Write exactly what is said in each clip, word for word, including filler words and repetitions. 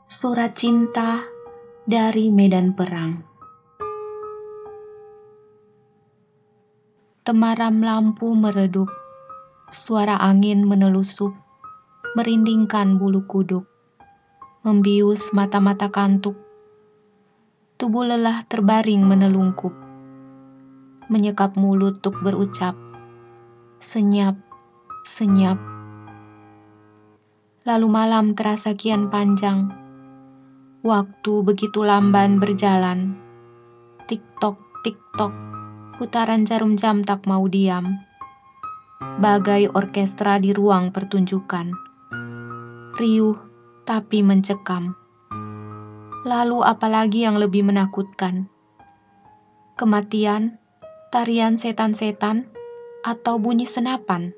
Surat cinta dari medan perang. Temaram lampu meredup, suara angin menelusup, merindingkan bulu kuduk, membius mata-mata kantuk. Tubuh lelah terbaring menelungkup, menyekap mulut untuk berucap, senyap, senyap. Lalu malam terasa kian panjang, waktu begitu lamban berjalan. Tik-tok, tik-tok, putaran jarum jam tak mau diam. Bagai orkestra di ruang pertunjukan. Riuh tapi mencekam. Lalu apalagi yang lebih menakutkan? Kematian, tarian setan-setan, atau bunyi senapan?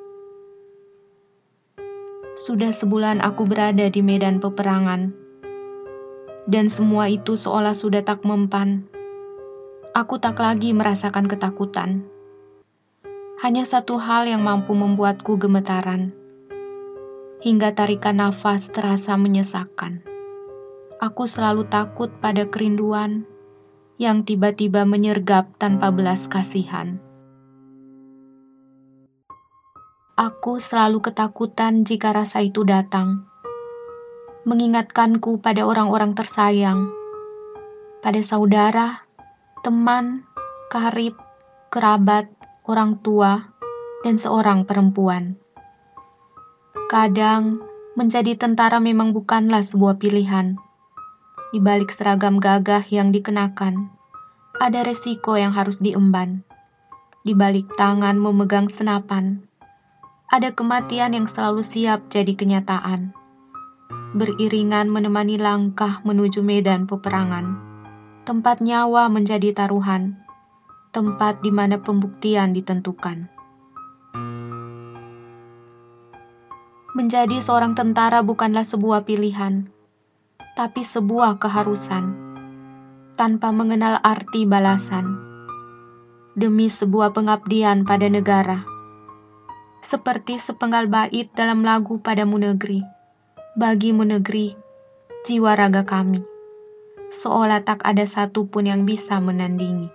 Sudah sebulan aku berada di medan peperangan. Dan semua itu seolah sudah tak mempan. Aku tak lagi merasakan ketakutan. Hanya satu hal yang mampu membuatku gemetaran. Hingga tarikan nafas terasa menyesakkan. Aku selalu takut pada kerinduan yang tiba-tiba menyergap tanpa belas kasihan. Aku selalu ketakutan jika rasa itu datang. Mengingatkanku pada orang-orang tersayang. Pada saudara, teman, karib, kerabat, orang tua, dan seorang perempuan. Kadang, menjadi tentara memang bukanlah sebuah pilihan. Di balik seragam gagah yang dikenakan, ada resiko yang harus diemban. Di balik tangan memegang senapan, ada kematian yang selalu siap jadi kenyataan. Beriringan menemani langkah menuju medan peperangan. Tempat nyawa menjadi taruhan. Tempat di mana pembuktian ditentukan. Menjadi seorang tentara bukanlah sebuah pilihan, tapi sebuah keharusan, tanpa mengenal arti balasan, demi sebuah pengabdian pada negara. Seperti sepenggal bait dalam lagu Padamu Negeri, bagimu negeri, jiwa raga kami, seolah tak ada satupun yang bisa menandingi.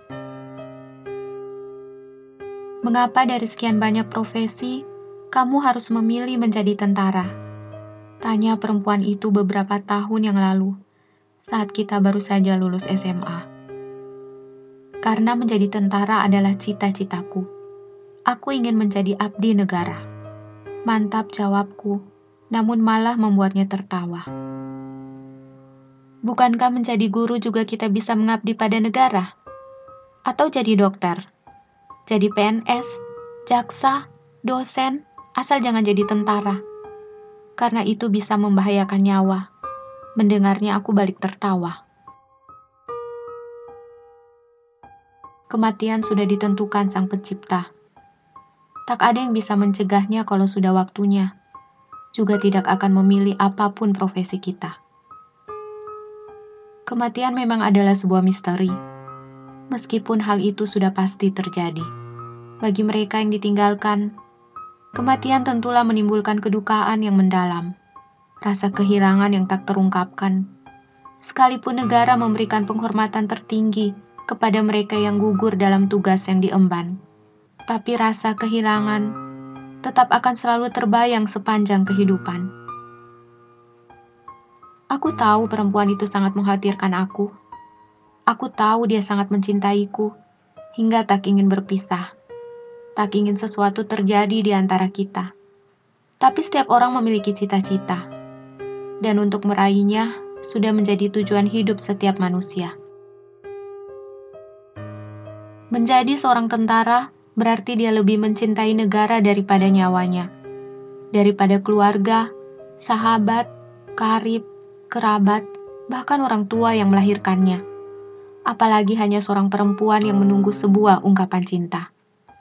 Mengapa dari sekian banyak profesi, kamu harus memilih menjadi tentara? Tanya perempuan itu beberapa tahun yang lalu, saat kita baru saja lulus S M A. Karena menjadi tentara adalah cita-citaku. Aku ingin menjadi abdi negara. Mantap jawabku, namun malah membuatnya tertawa. Bukankah menjadi guru juga kita bisa mengabdi pada negara? Atau jadi dokter? Jadi P N S, jaksa, dosen, asal jangan jadi tentara. Karena itu bisa membahayakan nyawa. Mendengarnya aku balik tertawa. Kematian sudah ditentukan Sang Pencipta. Tak ada yang bisa mencegahnya kalau sudah waktunya. Juga tidak akan memilih apapun profesi kita. Kematian memang adalah sebuah misteri. Meskipun hal itu sudah pasti terjadi. Bagi mereka yang ditinggalkan, kematian tentulah menimbulkan kedukaan yang mendalam. Rasa kehilangan yang tak terungkapkan. Sekalipun negara memberikan penghormatan tertinggi kepada mereka yang gugur dalam tugas yang diemban. Tapi rasa kehilangan tetap akan selalu terbayang sepanjang kehidupan. Aku tahu perempuan itu sangat mengkhawatirkan aku. Aku tahu dia sangat mencintaiku, hingga tak ingin berpisah. Tak ingin sesuatu terjadi di antara kita. Tapi setiap orang memiliki cita-cita. Dan untuk meraihnya, sudah menjadi tujuan hidup setiap manusia. Menjadi seorang tentara berarti dia lebih mencintai negara daripada nyawanya. Daripada keluarga, sahabat, karib, kerabat, bahkan orang tua yang melahirkannya. Apalagi hanya seorang perempuan yang menunggu sebuah ungkapan cinta.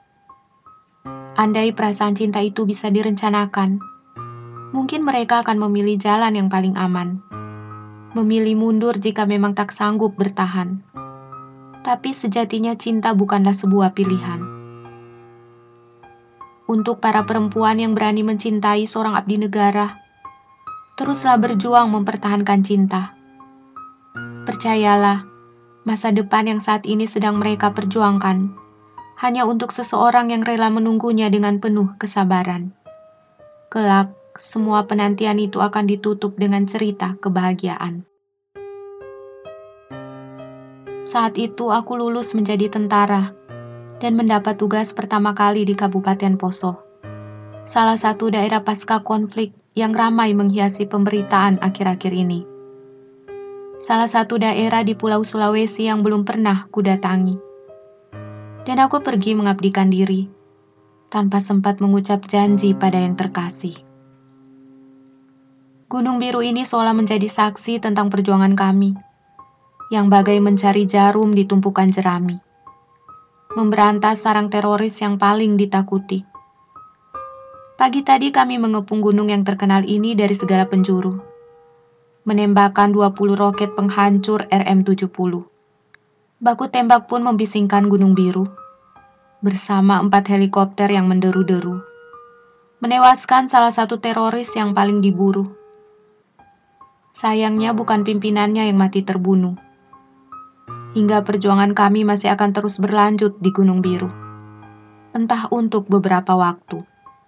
Andai perasaan cinta itu bisa direncanakan, mungkin mereka akan memilih jalan yang paling aman. Memilih mundur jika memang tak sanggup bertahan. Tapi sejatinya cinta bukanlah sebuah pilihan. Untuk para perempuan yang berani mencintai seorang abdi negara, Teruslah berjuang mempertahankan cinta. Percayalah, masa depan yang saat ini sedang mereka perjuangkan hanya untuk seseorang yang rela menunggunya dengan penuh kesabaran. Kelak, semua penantian itu akan ditutup dengan cerita kebahagiaan. Saat itu aku lulus menjadi tentara dan mendapat tugas pertama kali di Kabupaten Poso, salah satu daerah pasca konflik yang ramai menghiasi pemberitaan akhir-akhir ini. Salah satu daerah di Pulau Sulawesi yang belum pernah kudatangi. Dan aku pergi mengabdikan diri, tanpa sempat mengucap janji pada yang terkasih. Gunung Biru ini seolah menjadi saksi tentang perjuangan kami, yang bagai mencari jarum di tumpukan jerami, memberantas sarang teroris yang paling ditakuti. Pagi tadi kami mengepung gunung yang terkenal ini dari segala penjuru, menembakkan dua puluh roket penghancur R M tujuh puluh. Baku tembak pun membisingkan Gunung Biru, bersama empat helikopter yang menderu-deru, menewaskan salah satu teroris yang paling diburu. Sayangnya bukan pimpinannya yang mati terbunuh. Hingga perjuangan kami masih akan terus berlanjut di Gunung Biru, entah untuk beberapa waktu.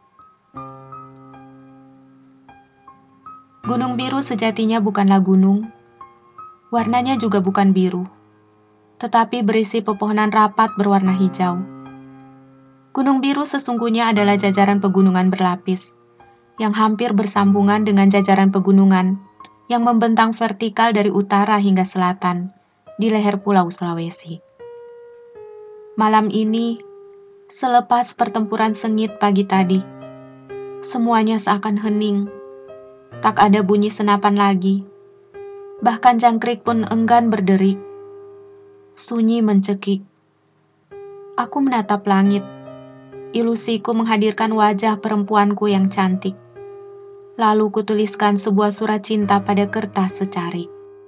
Gunung Biru sejatinya bukanlah gunung, warnanya juga bukan biru, tetapi berisi pepohonan rapat berwarna hijau. Gunung Biru sesungguhnya adalah jajaran pegunungan berlapis, yang hampir bersambungan dengan jajaran pegunungan yang membentang vertikal dari utara hingga selatan di leher Pulau Sulawesi. Malam ini, selepas pertempuran sengit pagi tadi, semuanya seakan hening. Tak ada bunyi senapan lagi. Bahkan jangkrik pun enggan berderik. Sunyi mencekik. Aku menatap langit. Ilusiku menghadirkan wajah perempuanku yang cantik. Lalu kutuliskan sebuah surat cinta pada kertas secarik.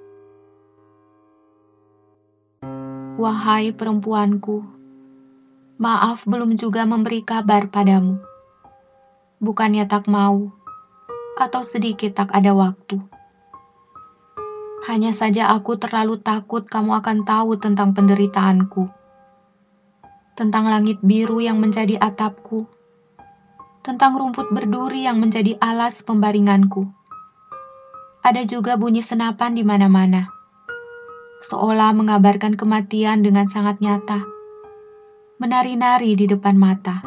Wahai perempuanku, maaf belum juga memberi kabar padamu. Bukannya tak mau, atau sedikit tak ada waktu. Hanya saja aku terlalu takut kamu akan tahu tentang penderitaanku. Tentang langit biru yang menjadi atapku. Tentang rumput berduri yang menjadi alas pembaringanku. Ada juga bunyi senapan di mana-mana. Seolah mengabarkan kematian dengan sangat nyata. Menari-nari di depan mata.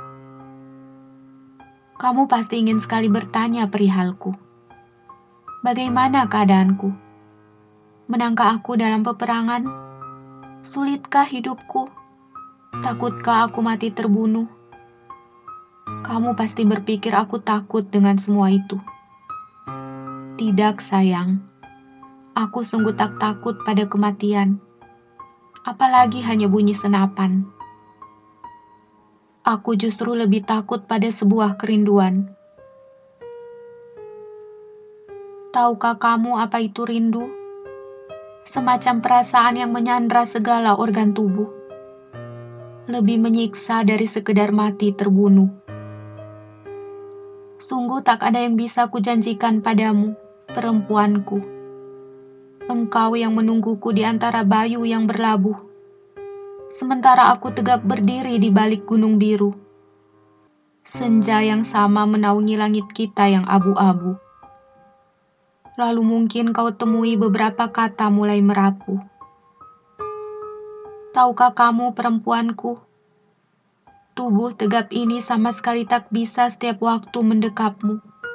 Kamu pasti ingin sekali bertanya perihalku. Bagaimana keadaanku? Menangkah aku dalam peperangan? Sulitkah hidupku? Takutkah aku mati terbunuh? Kamu pasti berpikir aku takut dengan semua itu. Tidak, sayang. Aku sungguh tak takut pada kematian. Apalagi hanya bunyi senapan. Aku justru lebih takut pada sebuah kerinduan. Tahukah kamu apa itu rindu? Semacam perasaan yang menyandra segala organ tubuh. Lebih menyiksa dari sekedar mati terbunuh. Sungguh tak ada yang bisa kujanjikan padamu, perempuanku. Engkau yang menungguku di antara bayu yang berlabuh. Sementara aku tegak berdiri di balik Gunung Biru. Senja yang sama menaungi langit kita yang abu-abu. Lalu mungkin kau temui beberapa kata mulai merapu. Tahukah kamu, perempuanku, tubuh tegap ini sama sekali tak bisa setiap waktu mendekapmu.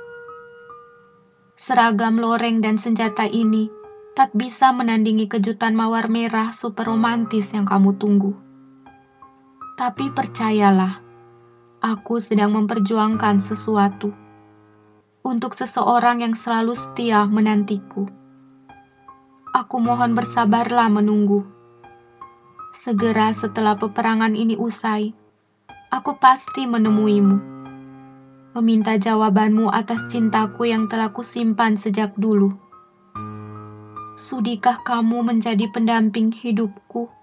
Seragam loreng dan senjata ini tak bisa menandingi kejutan mawar merah super romantis yang kamu tunggu. Tapi percayalah, aku sedang memperjuangkan sesuatu untuk seseorang yang selalu setia menantiku. Aku mohon bersabarlah menunggu. Segera setelah peperangan ini usai, aku pasti menemuimu, meminta jawabanmu atas cintaku yang telah kusimpan sejak dulu. Sudikah kamu menjadi pendamping hidupku?